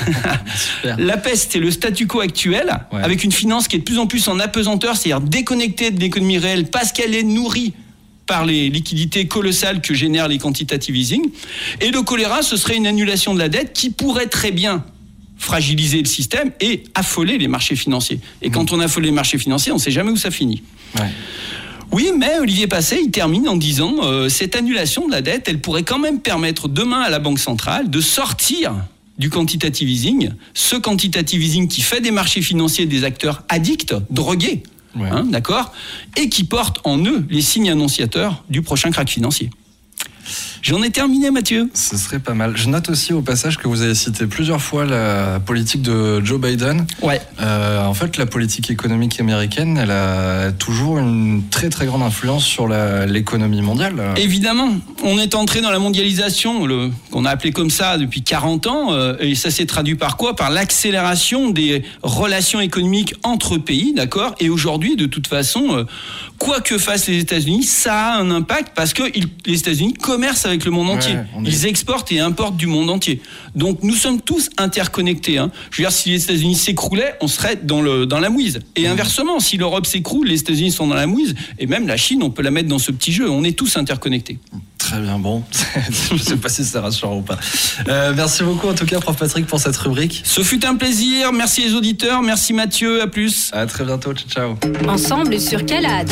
La peste, c'est le statu quo actuel, avec une finance qui est de plus en plus en apesanteur, c'est-à-dire déconnectée de l'économie réelle parce qu'elle est nourrie par les liquidités colossales que génèrent les quantitative easing. Et le choléra, ce serait une annulation de la dette qui pourrait très bien fragiliser le système et affoler les marchés financiers. Et quand on affole les marchés financiers, on ne sait jamais où ça finit. Ouais. Oui, mais Olivier Passet, il termine en disant cette annulation de la dette, elle pourrait quand même permettre demain à la Banque centrale de sortir du quantitative easing, ce quantitative easing qui fait des marchés financiers des acteurs addicts, drogués, d'accord, et qui portent en eux les signes annonciateurs du prochain crack financier. J'en ai terminé, Mathieu. Ce serait pas mal. Je note aussi au passage que vous avez cité plusieurs fois la politique de Joe Biden. Ouais. En fait, la politique économique américaine, elle a toujours une très très grande influence sur l'économie mondiale. Évidemment, on est entré dans la mondialisation, qu'on a appelé comme ça depuis 40 ans, et ça s'est traduit par quoi ? Par l'accélération des relations économiques entre pays, d'accord ? Et aujourd'hui, de toute façon, quoi que fassent les États-Unis, ça a un impact parce que les États-Unis commercent avec le monde entier. Ils exportent et importent du monde entier. Donc nous sommes tous interconnectés. Hein. Je veux dire, si les États-Unis s'écroulaient, on serait dans la mouise. Et inversement, si l'Europe s'écroule, les États-Unis sont dans la mouise. Et même la Chine, on peut la mettre dans ce petit jeu. On est tous interconnectés. Très bien, bon. Je ne sais pas si c'est rassurant ou pas. Merci beaucoup en tout cas, Prof Patrick, pour cette rubrique. Ce fut un plaisir. Merci les auditeurs. Merci Mathieu. À plus. À très bientôt. Ciao. Ensemble sur Calade.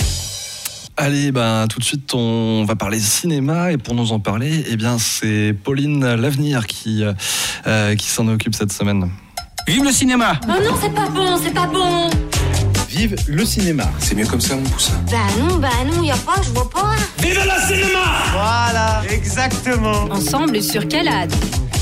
Allez, tout de suite, on va parler cinéma et pour nous en parler, c'est Pauline L'Avenir qui s'en occupe cette semaine. Vive le cinéma! Oh non, c'est pas bon, c'est pas bon! Vive le cinéma. C'est mieux comme ça, mon poussin. Bah non, y a pas, je vois pas. Vive le cinéma! Voilà, exactement. Ensemble sur Calade.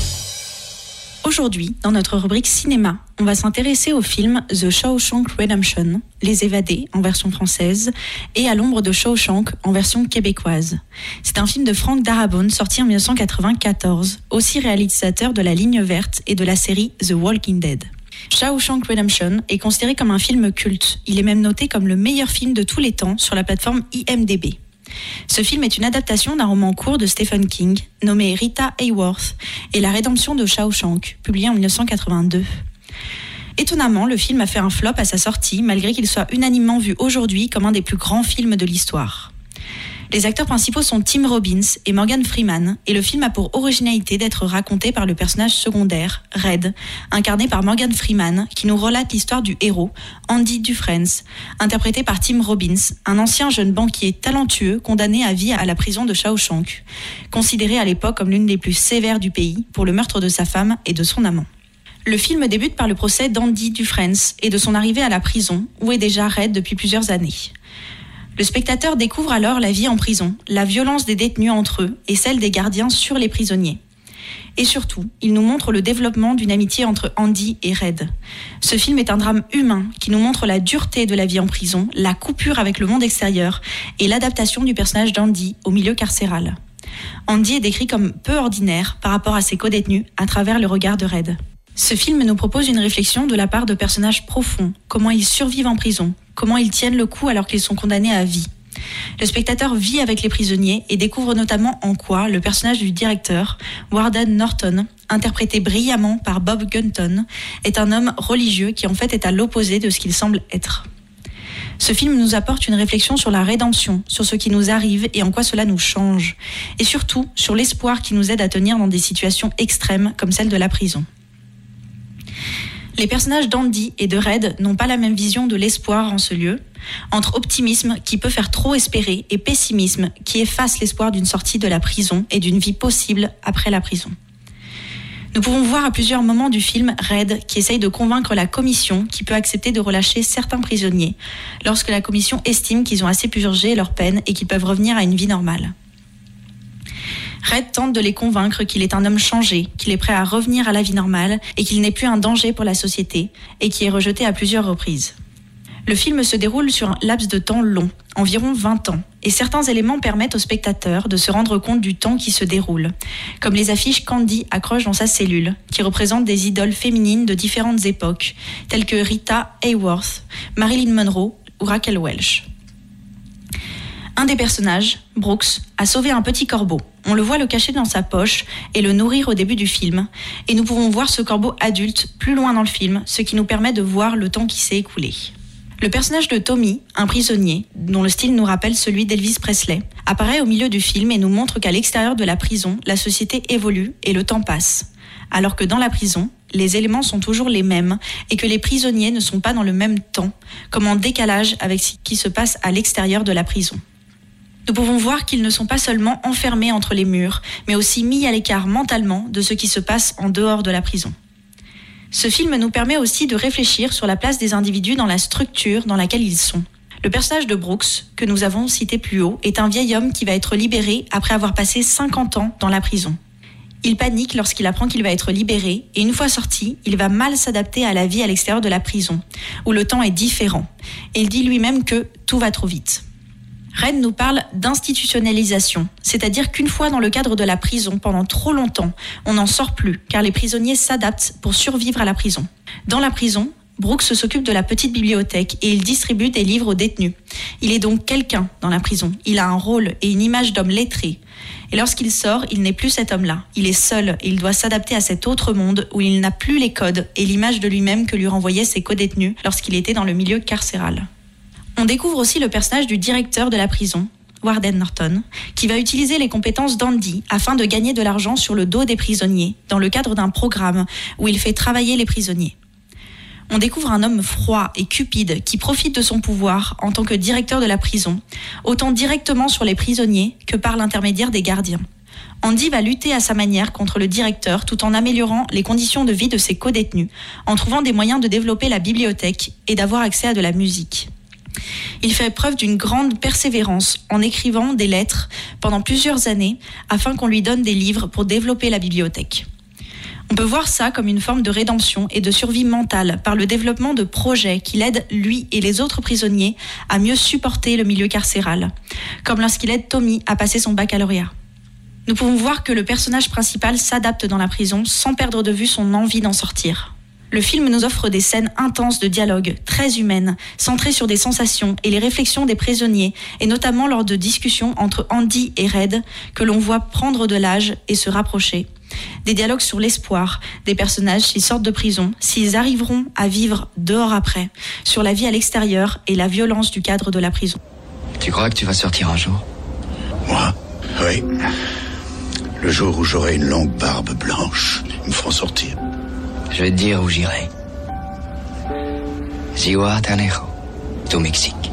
Aujourd'hui, dans notre rubrique cinéma, on va s'intéresser au film The Shawshank Redemption, Les Évadés en version française, et À l'ombre de Shawshank en version québécoise. C'est un film de Frank Darabont sorti en 1994, aussi réalisateur de La Ligne Verte et de la série The Walking Dead. Shawshank Redemption est considéré comme un film culte. Il est même noté comme le meilleur film de tous les temps sur la plateforme IMDb. Ce film est une adaptation d'un roman court de Stephen King, nommé Rita Hayworth et la rédemption de Shawshank, publié en 1982. Étonnamment, le film a fait un flop à sa sortie, malgré qu'il soit unanimement vu aujourd'hui comme un des plus grands films de l'histoire. Les acteurs principaux sont Tim Robbins et Morgan Freeman, et le film a pour originalité d'être raconté par le personnage secondaire, Red, incarné par Morgan Freeman, qui nous relate l'histoire du héros, Andy Dufresne, interprété par Tim Robbins, un ancien jeune banquier talentueux condamné à vie à la prison de Shawshank, considéré à l'époque comme l'une des plus sévères du pays pour le meurtre de sa femme et de son amant. Le film débute par le procès d'Andy Dufresne et de son arrivée à la prison, où est déjà Red depuis plusieurs années. Le spectateur découvre alors la vie en prison, la violence des détenus entre eux et celle des gardiens sur les prisonniers. Et surtout, il nous montre le développement d'une amitié entre Andy et Red. Ce film est un drame humain qui nous montre la dureté de la vie en prison, la coupure avec le monde extérieur et l'adaptation du personnage d'Andy au milieu carcéral. Andy est décrit comme peu ordinaire par rapport à ses co-détenus à travers le regard de Red. Ce film nous propose une réflexion de la part de personnages profonds, comment ils survivent en prison, comment ils tiennent le coup alors qu'ils sont condamnés à vie. Le spectateur vit avec les prisonniers et découvre notamment en quoi le personnage du directeur, Warden Norton, interprété brillamment par Bob Gunton, est un homme religieux qui en fait est à l'opposé de ce qu'il semble être. Ce film nous apporte une réflexion sur la rédemption, sur ce qui nous arrive et en quoi cela nous change, et surtout sur l'espoir qui nous aide à tenir dans des situations extrêmes comme celle de la prison. Les personnages d'Andy et de Red n'ont pas la même vision de l'espoir en ce lieu, entre optimisme qui peut faire trop espérer et pessimisme qui efface l'espoir d'une sortie de la prison et d'une vie possible après la prison. Nous pouvons voir à plusieurs moments du film Red qui essaye de convaincre la commission qui peut accepter de relâcher certains prisonniers lorsque la commission estime qu'ils ont assez purgé leur peine et qu'ils peuvent revenir à une vie normale. Red tente de les convaincre qu'il est un homme changé, qu'il est prêt à revenir à la vie normale et qu'il n'est plus un danger pour la société et qui est rejeté à plusieurs reprises. Le film se déroule sur un laps de temps long, environ 20 ans, et certains éléments permettent aux spectateurs de se rendre compte du temps qui se déroule, comme les affiches qu'Andy accroche dans sa cellule, qui représentent des idoles féminines de différentes époques, telles que Rita Hayworth, Marilyn Monroe ou Raquel Welch. Un des personnages, Brooks, a sauvé un petit corbeau. On le voit le cacher dans sa poche et le nourrir au début du film, et nous pouvons voir ce corbeau adulte plus loin dans le film, ce qui nous permet de voir le temps qui s'est écoulé. Le personnage de Tommy, un prisonnier, dont le style nous rappelle celui d'Elvis Presley, apparaît au milieu du film et nous montre qu'à l'extérieur de la prison, la société évolue et le temps passe. Alors que dans la prison, les éléments sont toujours les mêmes et que les prisonniers ne sont pas dans le même temps, comme en décalage avec ce qui se passe à l'extérieur de la prison. Nous pouvons voir qu'ils ne sont pas seulement enfermés entre les murs, mais aussi mis à l'écart mentalement de ce qui se passe en dehors de la prison. Ce film nous permet aussi de réfléchir sur la place des individus dans la structure dans laquelle ils sont. Le personnage de Brooks, que nous avons cité plus haut, est un vieil homme qui va être libéré après avoir passé 50 ans dans la prison. Il panique lorsqu'il apprend qu'il va être libéré et une fois sorti, il va mal s'adapter à la vie à l'extérieur de la prison, où le temps est différent. Et il dit lui-même que tout va trop vite. Red nous parle d'institutionnalisation, c'est-à-dire qu'une fois dans le cadre de la prison pendant trop longtemps, on n'en sort plus, car les prisonniers s'adaptent pour survivre à la prison. Dans la prison, Brooks s'occupe de la petite bibliothèque et il distribue des livres aux détenus. Il est donc quelqu'un dans la prison, il a un rôle et une image d'homme lettré. Et lorsqu'il sort, il n'est plus cet homme-là, il est seul et il doit s'adapter à cet autre monde où il n'a plus les codes et l'image de lui-même que lui renvoyaient ses codétenus lorsqu'il était dans le milieu carcéral. On découvre aussi le personnage du directeur de la prison, Warden Norton, qui va utiliser les compétences d'Andy afin de gagner de l'argent sur le dos des prisonniers, dans le cadre d'un programme où il fait travailler les prisonniers. On découvre un homme froid et cupide qui profite de son pouvoir en tant que directeur de la prison, autant directement sur les prisonniers que par l'intermédiaire des gardiens. Andy va lutter à sa manière contre le directeur tout en améliorant les conditions de vie de ses codétenus, en trouvant des moyens de développer la bibliothèque et d'avoir accès à de la musique. Il fait preuve d'une grande persévérance en écrivant des lettres pendant plusieurs années afin qu'on lui donne des livres pour développer la bibliothèque. On peut voir ça comme une forme de rédemption et de survie mentale par le développement de projets qui l'aident lui et les autres prisonniers à mieux supporter le milieu carcéral, comme lorsqu'il aide Tommy à passer son baccalauréat. Nous pouvons voir que le personnage principal s'adapte dans la prison sans perdre de vue son envie d'en sortir. Le film nous offre des scènes intenses de dialogue, très humaines, centrées sur des sensations et les réflexions des prisonniers, et notamment lors de discussions entre Andy et Red, que l'on voit prendre de l'âge et se rapprocher. Des dialogues sur l'espoir des personnages s'ils sortent de prison, s'ils arriveront à vivre dehors après, sur la vie à l'extérieur et la violence du cadre de la prison. Tu crois que tu vas sortir un jour ? Moi ? Oui. Le jour où j'aurai une longue barbe blanche, ils me feront sortir. Je vais te dire où j'irai. Zihuatanejo, au Mexique.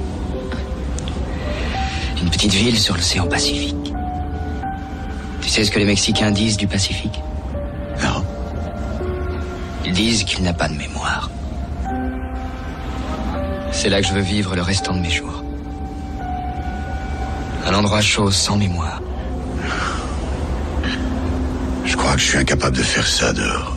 Une petite ville sur l'océan Pacifique. Tu sais ce que les Mexicains disent du Pacifique ? Non. Ils disent qu'il n'a pas de mémoire. C'est là que je veux vivre le restant de mes jours. Un endroit chaud sans mémoire. Je crois que je suis incapable de faire ça dehors.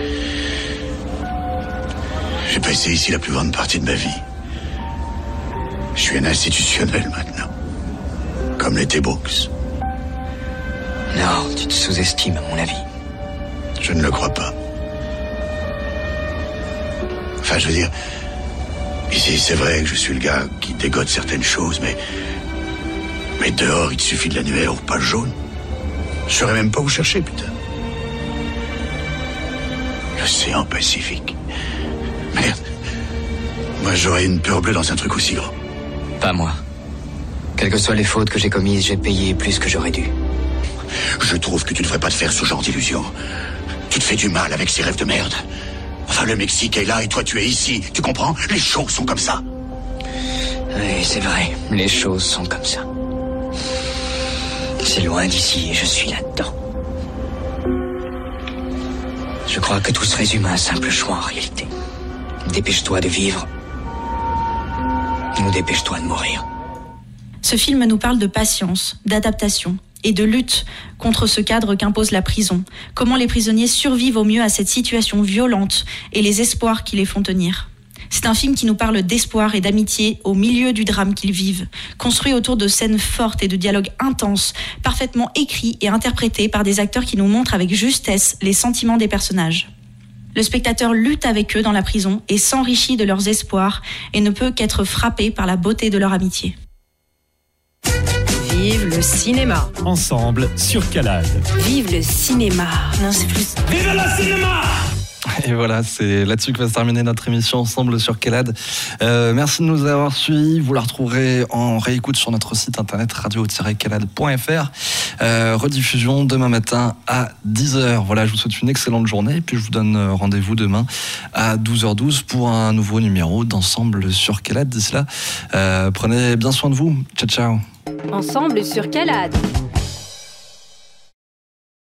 J'ai passé ici la plus grande partie de ma vie. Je suis un institutionnel maintenant. Comme l'était Brooks. Non, tu te sous-estimes, à mon avis. Je ne le crois pas. Enfin, je veux dire, ici, c'est vrai que je suis le gars qui dégote certaines choses, mais dehors, il te suffit de l'annuaire ou pas le jaune. Je saurais même pas où chercher, putain. L'océan Pacifique. Merde. Moi, j'aurais une peur bleue dans un truc aussi grand. Pas moi. Quelles que soient les fautes que j'ai commises, j'ai payé plus que j'aurais dû. Je trouve que tu ne devrais pas te faire ce genre d'illusion. Tu te fais du mal avec ces rêves de merde. Enfin, le Mexique est là et toi, tu es ici. Tu comprends? Les choses sont comme ça. Oui, c'est vrai. Les choses sont comme ça. C'est loin d'ici et je suis là-dedans. Je crois que tout se résume à un simple choix en réalité. Dépêche-toi de vivre ou dépêche-toi de mourir. Ce film nous parle de patience, d'adaptation et de lutte contre ce cadre qu'impose la prison. Comment les prisonniers survivent au mieux à cette situation violente et les espoirs qui les font tenir. C'est un film qui nous parle d'espoir et d'amitié au milieu du drame qu'ils vivent, construit autour de scènes fortes et de dialogues intenses, parfaitement écrits et interprétés par des acteurs qui nous montrent avec justesse les sentiments des personnages. Le spectateur lutte avec eux dans la prison et s'enrichit de leurs espoirs et ne peut qu'être frappé par la beauté de leur amitié. Vive le cinéma. Ensemble sur Calade. Vive le cinéma. Non, c'est plus... Vive le cinéma! Et voilà, c'est là-dessus que va se terminer notre émission Ensemble sur Calade. Merci de nous avoir suivis. Vous la retrouverez en réécoute sur notre site internet radio-calade.fr. Rediffusion demain matin à 10h. Voilà, je vous souhaite une excellente journée. Et puis je vous donne rendez-vous demain à 12h12 pour un nouveau numéro d'Ensemble sur Calade. D'ici là, prenez bien soin de vous. Ciao, ciao. Ensemble sur Calade.